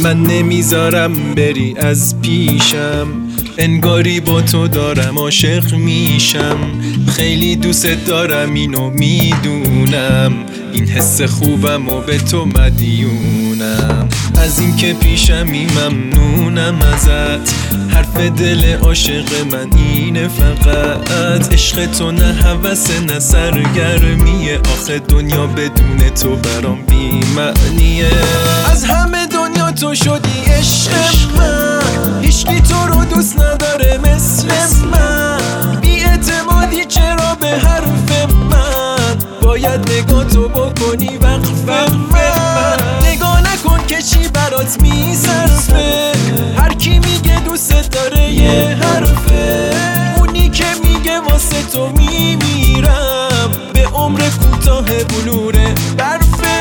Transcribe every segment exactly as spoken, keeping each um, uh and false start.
من نمیذارم بری از پیشم، انگاری با تو دارم عاشق میشم. خیلی دوست دارم اینو میدونم، این حس خوبم و به تو مدیونم. از این که پیشمی ممنونم ازت، حرف دل عاشق من اینه فقط. عشق تو نه هوس نه سرگرمیه، آخه دنیا بدون تو برام بی معنیه. از همه دنیا تو شدی عشق من، هیچکی تو رو دوست نداره مثل من. بی اعتمادی چرا به حرف من، باید نگاه تو بکنی وقف من. نگاه نکن که چی برات میصرفه، هر کی میگه دوست داره یه حرفه. اونی که میگه واسه تو میمیرم، به عمر کوتاه بلور برفه.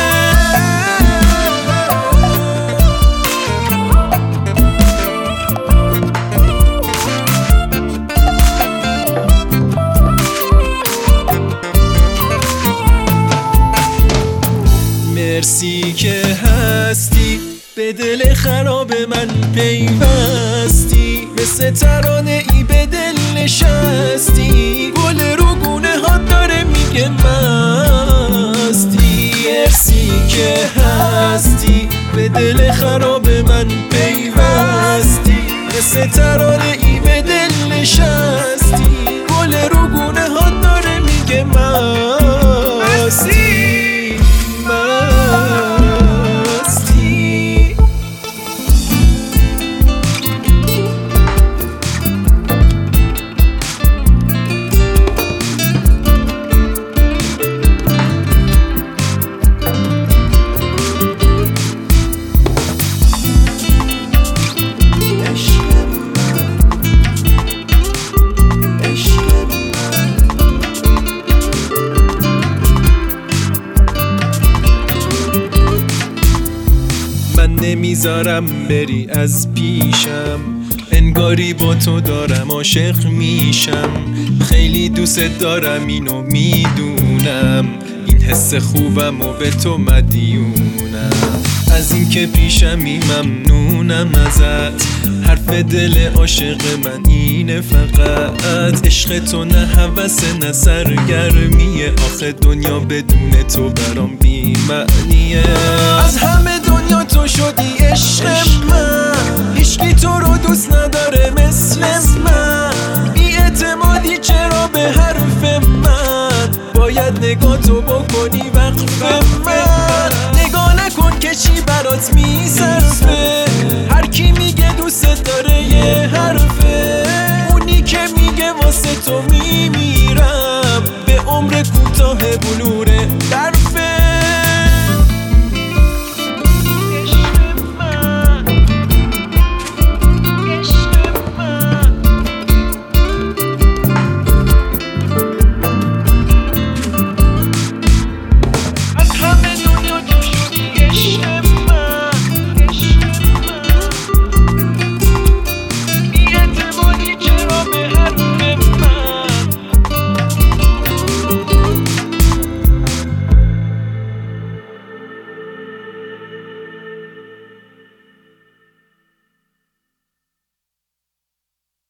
مرسی که هستی، به دل خراب من پیوستی. مثل ترانه ای به دل نشستی، گل رو گونه ها داره میگه مستی. مرسی که هستی، به دل خراب من پیوستی. مثل ترانه ای به دل نشستی، گل رو گونه ها داره میگه مستی. نمیذارم بری از پیشم، انگاری با تو دارم عاشق میشم. خیلی دوست دارم اینو میدونم، این حس خوبم و به تو مدیونم. از این که پیشمی ممنونم ازت، حرف دل عاشق من اینه فقط. عشق تو نه هوس نه سرگرمیه، آخه دنیا بدون تو برام بی معنیه. از همه دنیا تو شدی عشق من، هیچکی تو رو دوست نداره مثل من. بی اعتمادی چرا به حرف من، باید نگاه تو بکنی وقف من. نگاه نکن که چی برات میصرفه، هر کی می